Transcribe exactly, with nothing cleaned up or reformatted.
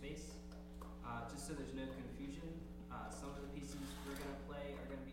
space. Uh, just so there's no confusion, uh, some of the pieces we're going to play are going to be